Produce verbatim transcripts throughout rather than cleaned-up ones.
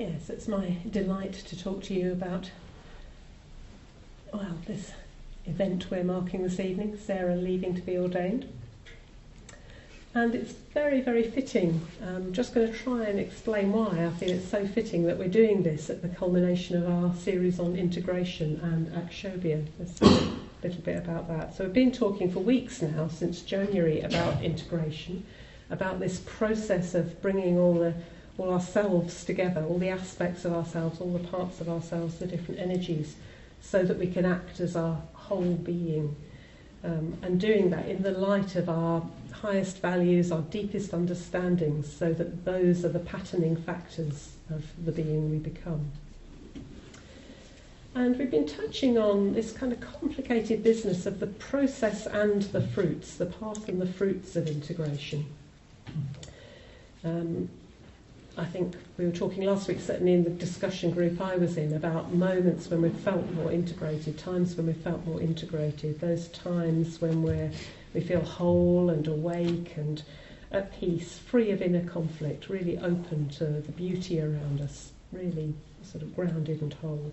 Yes, it's my delight to talk to you about, well, this event we're marking this evening, Sarah leaving to be ordained. And it's very, very fitting. I'm just going to try and explain why I feel it's so fitting that we're doing this at the culmination of our series on integration and Akshobhya. Let's say a little bit about that. So we've been talking for weeks now, since January, about integration, about this process of bringing all the all ourselves together, all the aspects of ourselves, all the parts of ourselves, the different energies, so that we can act as our whole being. Um, and doing that in the light of our highest values, our deepest understandings, so that those are the patterning factors of the being we become. And we've been touching on this kind of complicated business of the process and the fruits, the path and the fruits of integration. Um, I think we were talking last week, certainly in the discussion group I was in, about moments when we felt more integrated, times when we felt more integrated, those times when we're, we feel whole and awake and at peace, free of inner conflict, really open to the beauty around us, really sort of grounded and whole.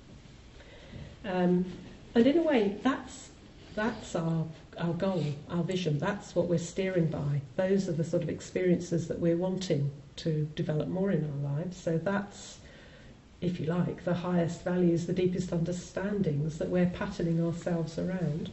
Um, and in a way, that's that's our our goal, our vision. That's what we're steering by. Those are the sort of experiences that we're wanting to develop more in our lives. So that's, if you like, the highest values, the deepest understandings that we're patterning ourselves around.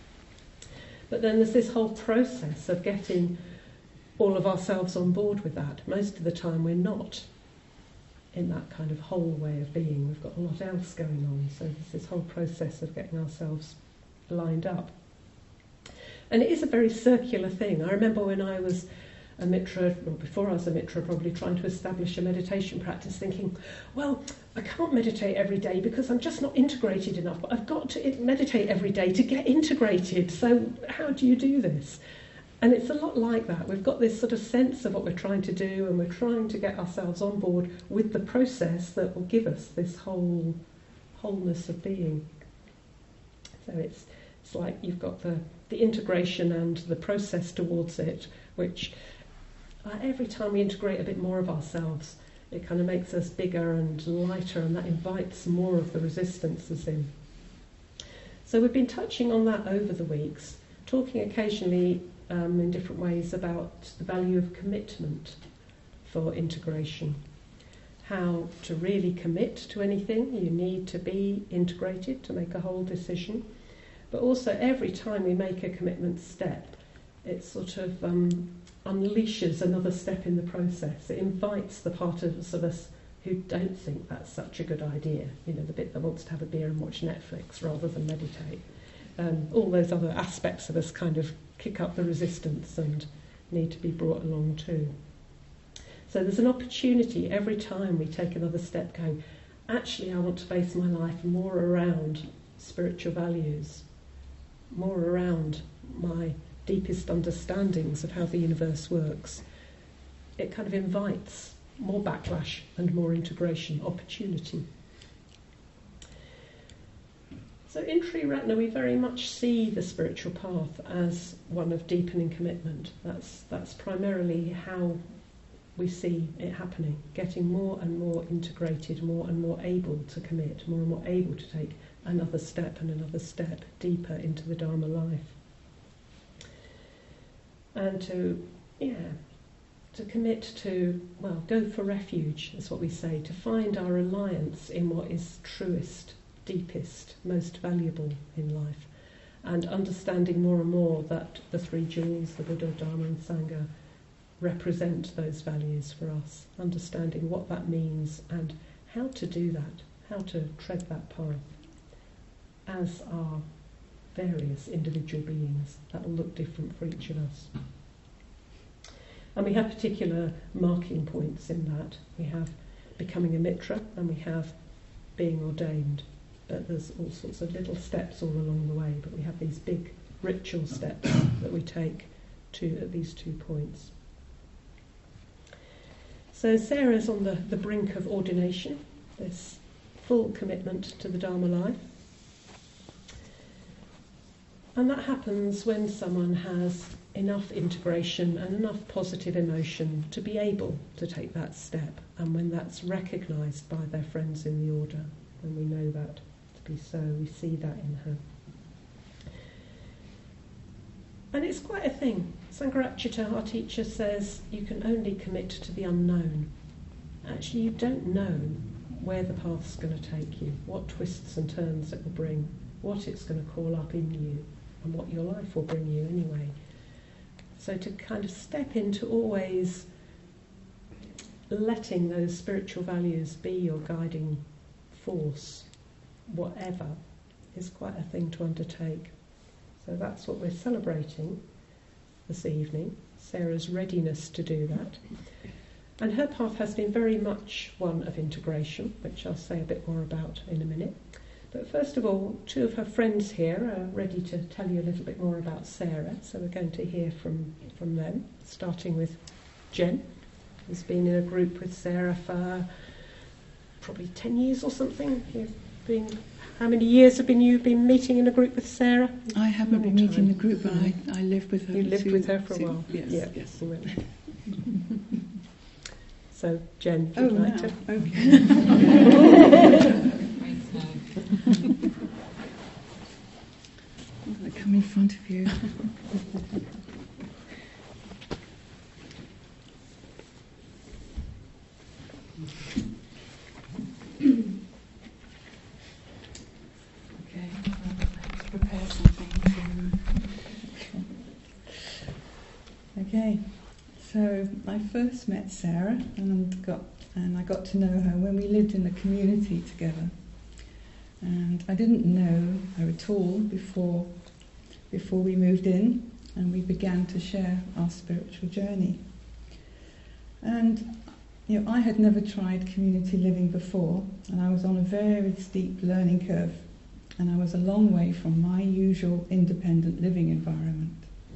But then there's this whole process of getting all of ourselves on board with that. Most of the time we're not in that kind of whole way of being. We've got a lot else going on. So there's this whole process of getting ourselves lined up. And it is a very circular thing. I remember when I was a mitra, or before I was a mitra, probably trying to establish a meditation practice, thinking, well, I can't meditate every day because I'm just not integrated enough, but I've got to meditate every day to get integrated. So how do you do this? And it's a lot like that. We've got this sort of sense of what we're trying to do, and we're trying to get ourselves on board with the process that will give us this whole wholeness of being. So it's it's like you've got the, the integration and the process towards it, which uh, every time we integrate a bit more of ourselves, it kind of makes us bigger and lighter, and that invites more of the resistances in. So we've been touching on that over the weeks, talking occasionally um, in different ways about the value of commitment for integration. How to really commit to anything. You need to be integrated to make a whole decision. But also every time we make a commitment step, it sort of um, unleashes another step in the process. It invites the part of us who don't think that's such a good idea, you know, the bit that wants to have a beer and watch Netflix rather than meditate. Um, all those other aspects of us kind of kick up the resistance and need to be brought along too. So there's an opportunity every time we take another step going, actually I want to base my life more around spiritual values, more around my deepest understandings of how the universe works. It kind of invites more backlash and more integration opportunity. So in Triratna we very much see the spiritual path as one of deepening commitment. That's, that's primarily how we see it happening, getting more and more integrated, more and more able to commit, more and more able to take another step and another step deeper into the Dharma life. And to, yeah, to commit to, well, go for refuge, is what we say, to find our reliance in what is truest, deepest, most valuable in life, and understanding more and more that the three jewels, the Buddha, Dharma and Sangha, represent those values for us, understanding what that means and how to do that, how to tread that path as our various individual beings. That will look different for each of us. And we have particular marking points in that. We have becoming a mitra and we have being ordained. But there's all sorts of little steps all along the way, but we have these big ritual steps that we take to at these two points. So Sarah's on the, the brink of ordination, this full commitment to the Dharma life. And that happens when someone has enough integration and enough positive emotion to be able to take that step, and when that's recognised by their friends in the order, and we know that to be so, we see that in her. And it's quite a thing. Sangharakshita, our teacher, says you can only commit to the unknown. Actually, you don't know where the path's going to take you, what twists and turns it will bring, what it's going to call up in you, and what your life will bring you anyway. So to kind of step into always letting those spiritual values be your guiding force, whatever, is quite a thing to undertake. So that's what we're celebrating this evening, Sarah's readiness to do that. And her path has been very much one of integration, which I'll say a bit more about in a minute. But first of all, two of her friends here are ready to tell you a little bit more about Sarah, so we're going to hear from, from them, starting with Jen, who's been in a group with Sarah for probably ten years or something. You've been, how many years have been you been meeting in a group with Sarah? I haven't been meeting the group, but I, I lived with her. You lived two, with her for a two, while? Yes, yeah. yes. So, Jen, oh, would you like now. to? Okay. I come in front of you. Okay, let's prepare something. Okay. So I first met Sarah and got and I got to know her when we lived in the community together. And I didn't know her at all before before we moved in and we began to share our spiritual journey. And you know, I had never tried community living before, and I was on a very steep learning curve, and I was a long way from my usual independent living environment.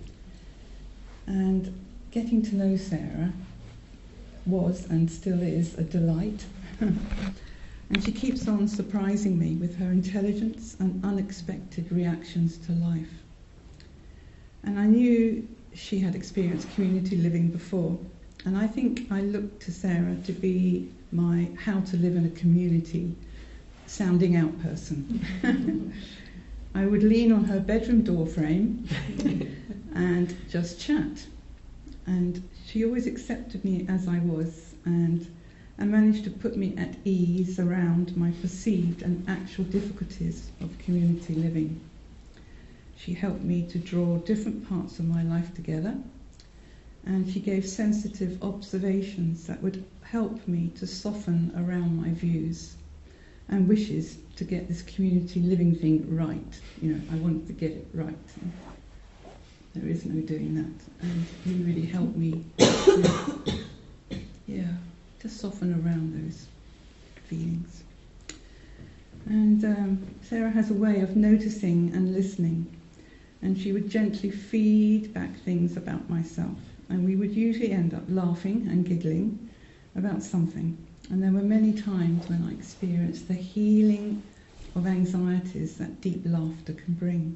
And getting to know Sarah was and still is a delight. And she keeps on surprising me with her intelligence and unexpected reactions to life. And I knew she had experienced community living before, and I think I looked to Sarah to be my how to live in a community sounding out person. I would lean on her bedroom door frame and just chat. And she always accepted me as I was, and and managed to put me at ease around my perceived and actual difficulties of community living. She helped me to draw different parts of my life together, and she gave sensitive observations that would help me to soften around my views and wishes to get this community living thing right. You know, I wanted to get it right. There is no doing that, and he really helped me to, yeah, to soften around those feelings. And um, Sarah has a way of noticing and listening, and she would gently feed back things about myself, and we would usually end up laughing and giggling about something. And there were many times when I experienced the healing of anxieties that deep laughter can bring.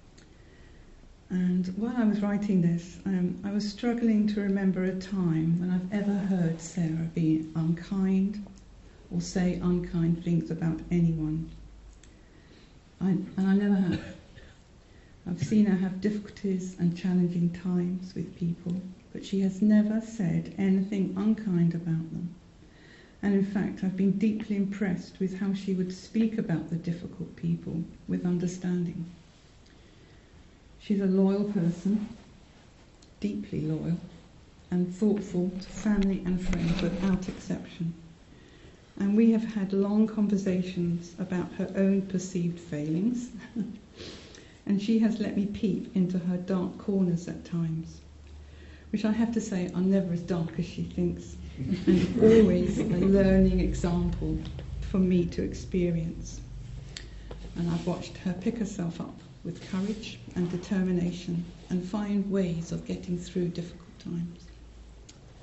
And while I was writing this, um, I was struggling to remember a time when I've ever heard Sarah be unkind or say unkind things about anyone. I, and I never have. I've seen her have difficulties and challenging times with people, but she has never said anything unkind about them. And in fact, I've been deeply impressed with how she would speak about the difficult people with understanding. She's a loyal person, deeply loyal, and thoughtful to family and friends without exception. And we have had long conversations about her own perceived failings, and she has let me peep into her dark corners at times, which I have to say are never as dark as she thinks, and always a learning example for me to experience. And I've watched her pick herself up with courage and determination and find ways of getting through difficult times.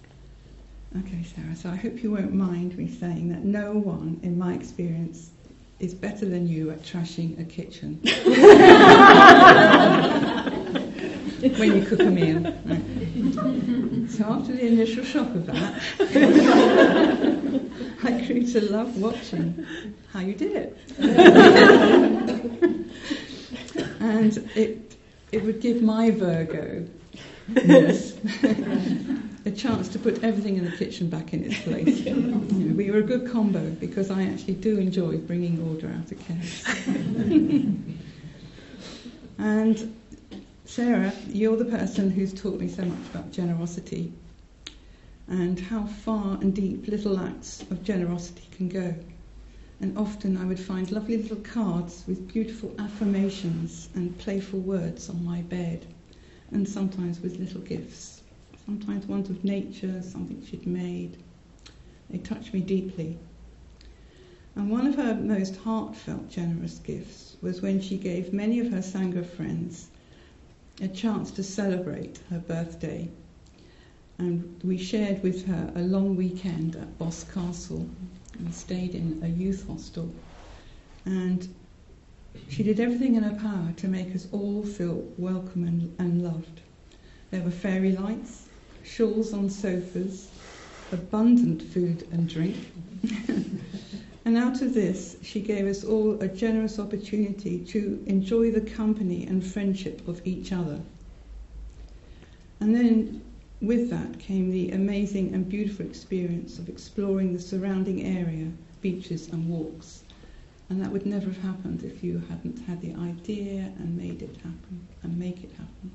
Okay, Sarah, so I hope you won't mind me saying that no one, in my experience, is better than you at trashing a kitchen when you cook a meal. Right. So after the initial shock of that, I grew to love watching how you did it. And it it would give my Virgo a chance to put everything in the kitchen back in its place. You know, we were a good combo because I actually do enjoy bringing order out of chaos. And Sarah, you're the person who's taught me so much about generosity and how far and deep little acts of generosity can go. And often I would find lovely little cards with beautiful affirmations and playful words on my bed, and sometimes with little gifts. Sometimes ones of nature, something she'd made. They touched me deeply. And one of her most heartfelt, generous gifts was when she gave many of her Sangha friends a chance to celebrate her birthday. And we shared with her a long weekend at Boss Castle. We stayed in a youth hostel. And she did everything in her power to make us all feel welcome and, and loved. There were fairy lights, shawls on sofas, abundant food and drink. And out of this, she gave us all a generous opportunity to enjoy the company and friendship of each other. And then with that came the amazing and beautiful experience of exploring the surrounding area, beaches and walks. And that would never have happened if you hadn't had the idea and made it happen, and make it happen.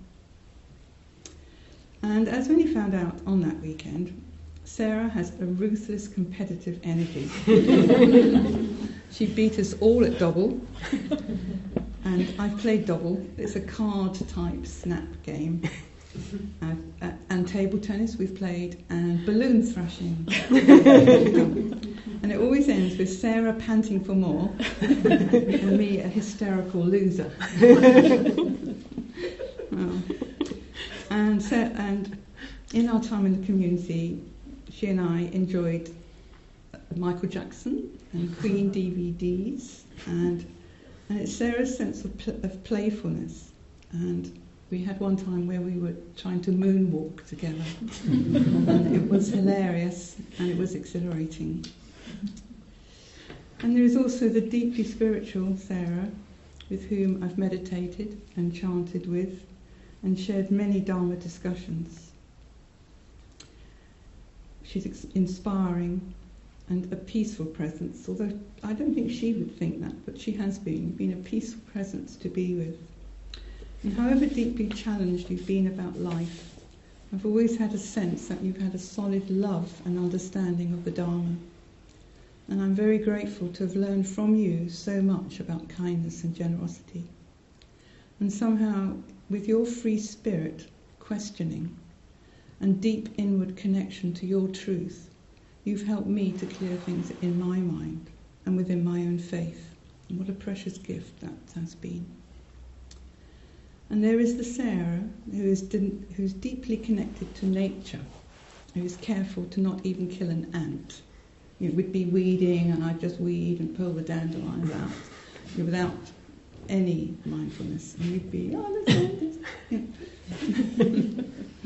And as when you found out on that weekend, Sarah has a ruthless competitive energy. She beat us all at Dobble, and I've played Dobble. It's a card-type snap game. Uh, uh, and table tennis we've played, and balloon thrashing. And it always ends with Sarah panting for more, and me a hysterical loser. Oh. And, so, and in our time in the community, she and I enjoyed Michael Jackson and Queen D V Ds, and and it's Sarah's sense of, pl- of playfulness. And we had one time where we were trying to moonwalk together, and it was hilarious and it was exhilarating. And there is also the deeply spiritual Sarah, with whom I've meditated and chanted with, and shared many Dharma discussions. She's ex- inspiring and a peaceful presence, although I don't think she would think that, but she has been, been a peaceful presence to be with. And however deeply challenged you've been about life, I've always had a sense that you've had a solid love and understanding of the Dharma. And I'm very grateful to have learned from you so much about kindness and generosity. And somehow, with your free spirit, questioning, and deep inward connection to your truth, you've helped me to clear things in my mind and within my own faith. And what a precious gift that has been. And there is the Sarah who is di- who's deeply connected to nature, who is careful to not even kill an ant. You know, we'd be weeding, and I'd just weed and pull the dandelions out, you know, without any mindfulness. And you'd be, oh, let's end it. You know.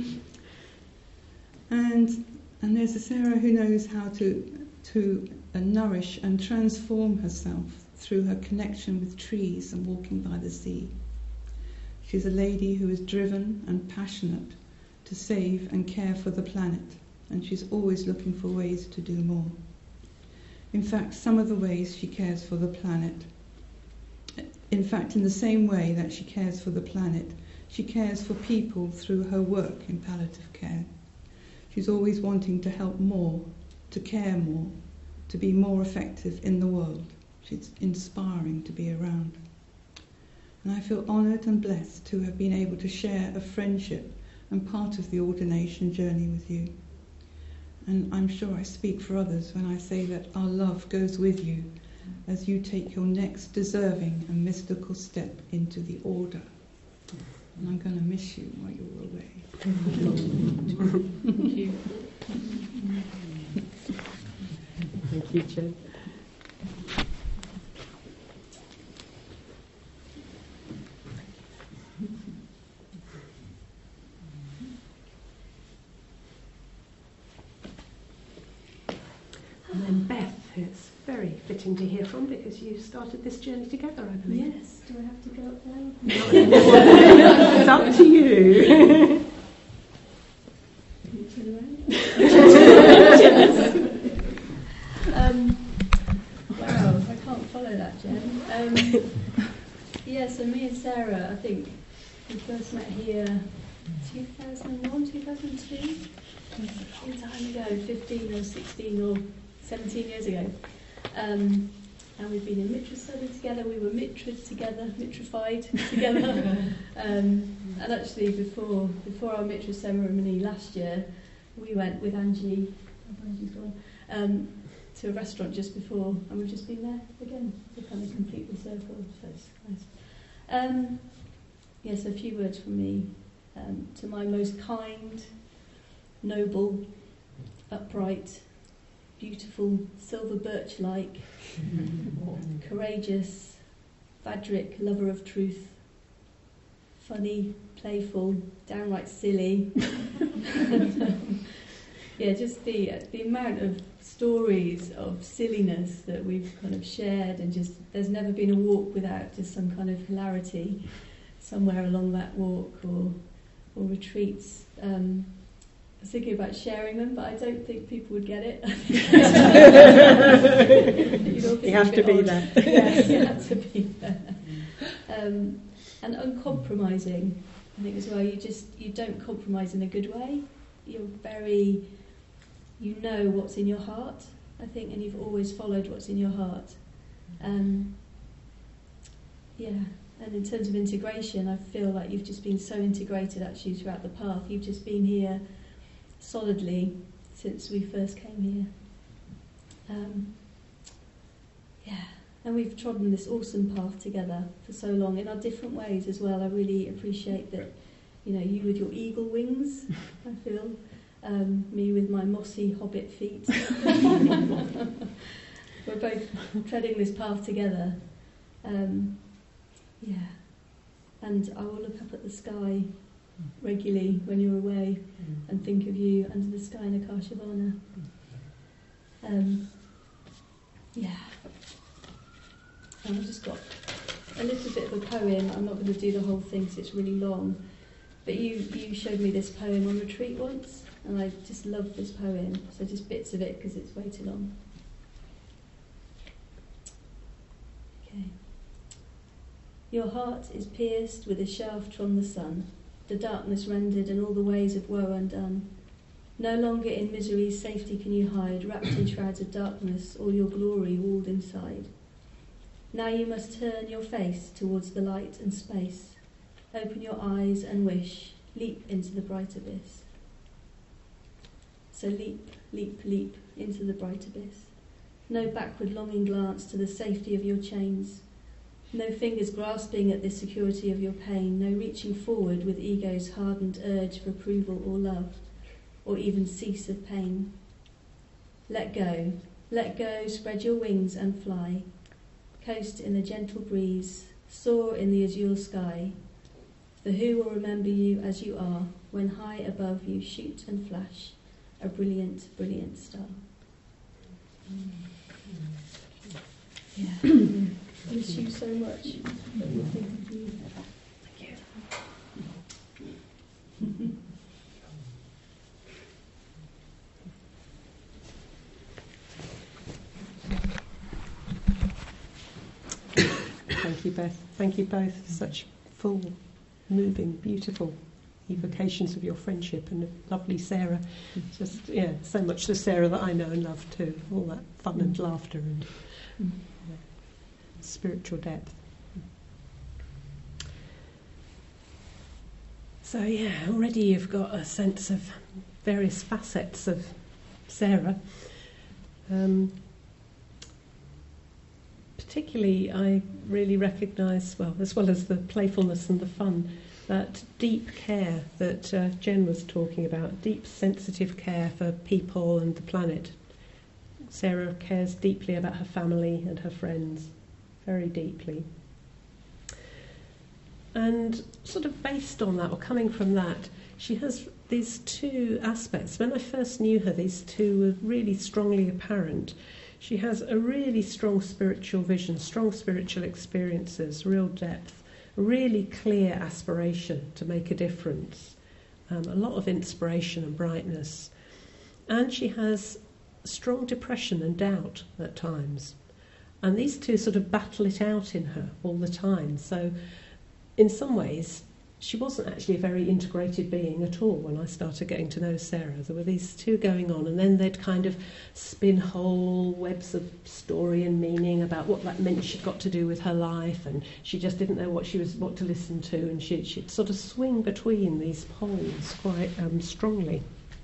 and and there's a Sarah who knows how to to uh, nourish and transform herself through her connection with trees and walking by the sea. She's a lady who is driven and passionate to save and care for the planet, and she's always looking for ways to do more. In fact, some of the ways she cares for the planet, in fact, in the same way that she cares for the planet, she cares for people through her work in palliative care. She's always wanting to help more, to care more, to be more effective in the world. She's inspiring to be around. And I feel honoured and blessed to have been able to share a friendship and part of the ordination journey with you. And I'm sure I speak for others when I say that our love goes with you as you take your next deserving and mystical step into the order. And I'm going to miss you while you're away. Thank you. Thank you, Jen. And then Beth, it's very fitting to hear from because you started this journey together, I believe. Yes, do I have to go up there? It's up to you. Can you turn around? um, wow, I can't follow that, Jen. Um, yeah, so me and Sarah, I think we first met here two thousand one, two thousand two, a long time ago, fifteen or sixteen or seventeen years ago. Um, and we've been in Mitra study together, we were Mitred together, Mitrified together. um, and actually before before our Mitra ceremony last year, we went with Angie, oh, Angie's gone, um, to a restaurant just before, and we've just been there again to kind of complete the circle, so it's nice. Um, yes, a few words from me. Um, to my most kind, noble, upright, beautiful, silver birch-like, courageous, Vadric, lover of truth, funny, playful, downright silly. and, um, yeah, just the the amount of stories of silliness that we've kind of shared, and just there's never been a walk without just some kind of hilarity somewhere along that walk, or or retreats. Um, I was thinking about sharing them, but I don't think people would get it. You have to be there. Yeah, you have to be there. Um, and uncompromising, I think as well. You just you don't compromise in a good way. You're very, you know what's in your heart, I think, and you've always followed what's in your heart. Um, yeah. And in terms of integration, I feel like you've just been so integrated actually throughout the path. You've just been here solidly since we first came here. Um, yeah, and we've trodden this awesome path together for so long in our different ways as well. I really appreciate that, you know, you with your eagle wings, I feel, um, me with my mossy hobbit feet. We're both treading this path together. Um, Yeah, and I will look up at the sky regularly when you're away mm. and think of you under the sky in Akashavana. Um, yeah, and I've just got a little bit of a poem. I'm not going to do the whole thing because it's really long, but you, you showed me this poem on retreat once, and I just love this poem, so just bits of it because it's way too long. Okay. Your heart is pierced with a shaft from the sun, the darkness rendered and all the ways of woe undone. No longer in misery's safety can you hide, wrapped in shrouds of darkness, all your glory walled inside. Now you must turn your face towards the light and space. Open your eyes and wish, leap into the bright abyss. So leap, leap, leap into the bright abyss. No backward longing glance to the safety of your chains. No fingers grasping at the security of your pain, no reaching forward with ego's hardened urge for approval or love, or even cease of pain. Let go, let go, spread your wings and fly. Coast in the gentle breeze, soar in the azure sky. For who will remember you as you are, when high above you shoot and flash a brilliant, brilliant star. Yeah. Miss you so much. That we think of you. Thank you. Thank you, Beth. Thank you both for such full, moving, beautiful evocations of your friendship, and lovely Sarah. Just, yeah, so much the Sarah that I know and love too. All that fun and laughter and mm. yeah, spiritual depth. So yeah, already you've got a sense of various facets of Sarah. Um, particularly, I really recognise, well, as well as the playfulness and the fun, that deep care that uh, Jen was talking about, deep sensitive care for people and the planet. Sarah cares deeply about her family and her friends, very deeply. And sort of based on that, or coming from that, she has these two aspects. When I first knew her, these two were really strongly apparent. She has a really strong spiritual vision, strong spiritual experiences, real depth, really clear aspiration to make a difference, um, a lot of inspiration and brightness. And she has strong depression and doubt at times. And these two sort of battle it out in her all the time. So in some ways, she wasn't actually a very integrated being at all when I started getting to know Sarah. There were these two going on, and then they'd kind of spin whole webs of story and meaning about what that meant she'd got to do with her life, and she just didn't know what she was what to listen to, and she'd, she'd sort of swing between these poles quite um, strongly.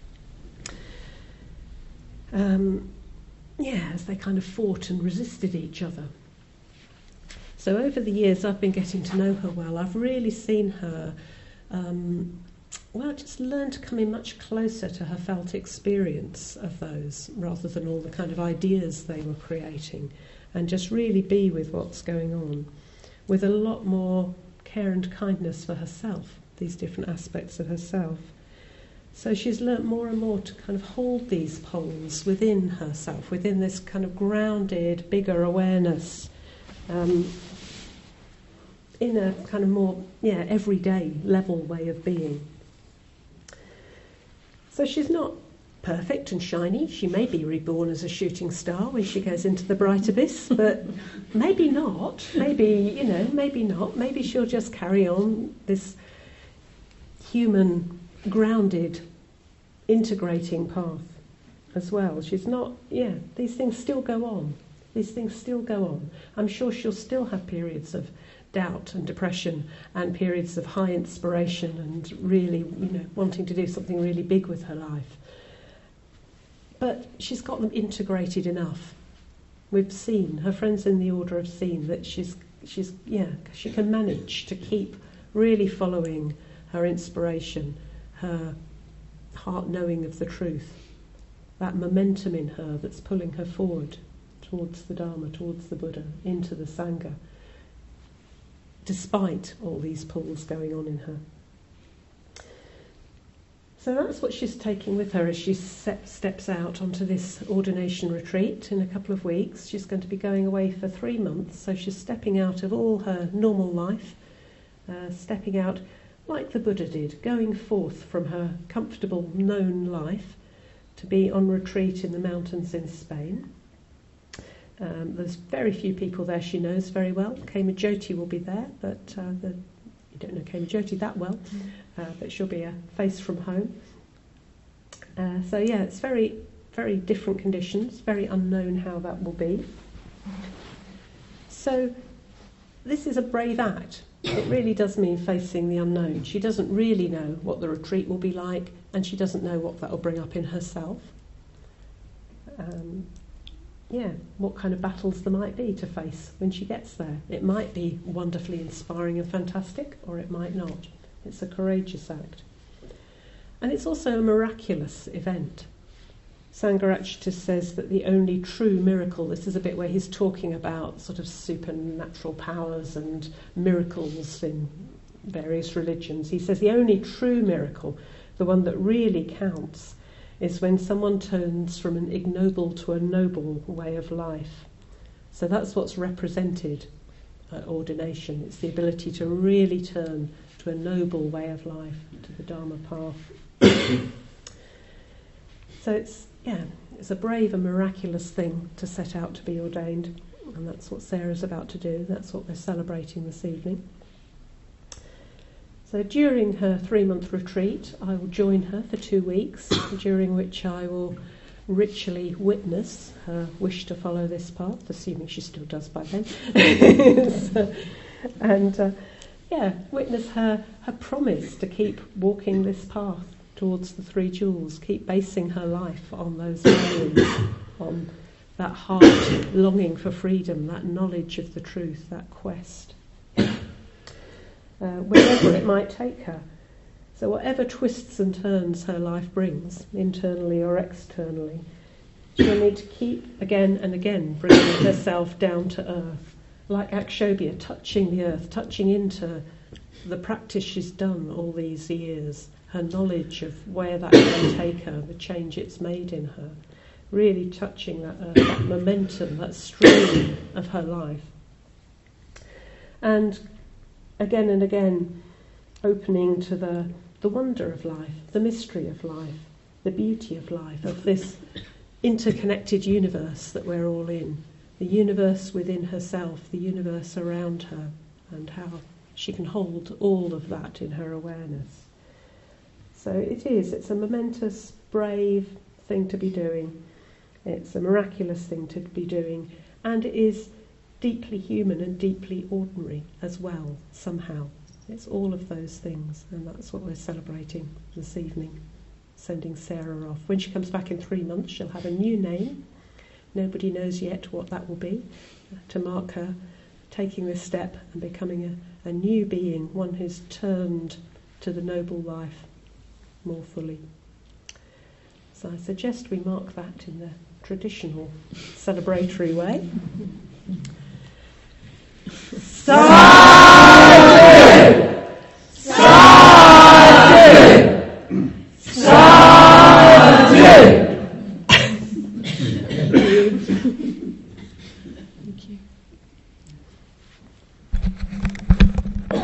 Um, yeah, as they kind of fought and resisted each other. So over the years I've been getting to know her well, I've really seen her, um, well, just learn to come in much closer to her felt experience of those, rather than all the kind of ideas they were creating, and just really be with what's going on, with a lot more care and kindness for herself, these different aspects of herself. So she's learnt more and more to kind of hold these poles within herself, within this kind of grounded, bigger awareness, um, in a kind of more, yeah, everyday level way of being. So she's not perfect and shiny. She may be reborn as a shooting star when she goes into the bright abyss, but maybe not. Maybe, you know, maybe not. Maybe she'll just carry on this human, grounded, integrating path as well. She's not, yeah, these things still go on. These things still go on. I'm sure she'll still have periods of doubt and depression and periods of high inspiration and really, you know, wanting to do something really big with her life. But she's got them integrated enough. We've seen, her friends in the order have seen that she's, she's, yeah, she can manage to keep really following her inspiration, her heart knowing of the truth, that momentum in her that's pulling her forward towards the Dharma, towards the Buddha, into the Sangha, despite all these pulls going on in her. So that's what she's taking with her as she set, steps out onto this ordination retreat in a couple of weeks. She's going to be going away for three months, so she's stepping out of all her normal life, uh, stepping out like the Buddha did, going forth from her comfortable, known life to be on retreat in the mountains in Spain. Um, there's very few people there she knows very well. Kema Jyoti will be there, but uh, the, you don't know Kema Jyoti that well, uh, but she'll be a face from home. Uh, so yeah, it's very, very different conditions, very unknown how that will be. So this is a brave act. It really does mean facing the unknown. She doesn't really know what the retreat will be like, and she doesn't know what that will bring up in herself. Um, yeah, what kind of battles there might be to face when she gets there. It might be wonderfully inspiring and fantastic, or it might not. It's a courageous act. And it's also a miraculous event. Sangharakshita says that the only true miracle, this is a bit where he's talking about sort of supernatural powers and miracles in various religions. He says the only true miracle, the one that really counts, is when someone turns from an ignoble to a noble way of life. So that's what's represented at ordination. It's the ability to really turn to a noble way of life, to the Dharma path. So it's, yeah, it's a brave and miraculous thing to set out to be ordained, and that's what Sarah's about to do. That's what we're celebrating this evening. So during her three-month retreat, I will join her for two weeks, during which I will ritually witness her wish to follow this path, assuming she still does by then. so, and uh, yeah, witness her, her promise to keep walking this path towards the three jewels, keep basing her life on those values, on that heart longing for freedom, that knowledge of the truth, that quest. Uh, wherever it might take her. So whatever twists and turns her life brings, internally or externally, she'll need to keep again and again bringing herself down to earth, like Akshobhya, touching the earth, touching into the practice she's done all these years, her knowledge of where that can take her, the change it's made in her, really touching that, uh, that momentum, that stream of her life. And again and again, opening to the, the wonder of life, the mystery of life, the beauty of life, of this interconnected universe that we're all in, the universe within herself, the universe around her, and how she can hold all of that in her awareness. So it is, it's a momentous, brave thing to be doing. It's a miraculous thing to be doing, and it is deeply human and deeply ordinary as well, somehow. It's all of those things, and that's what we're celebrating this evening, sending Sarah off. When she comes back in three months, she'll have a new name. Nobody knows yet what that will be, to mark her taking this step and becoming a, a new being, one who's turned to the noble life more fully. So I suggest we mark that in the traditional celebratory way. Sadhu! Sadhu! Sadhu!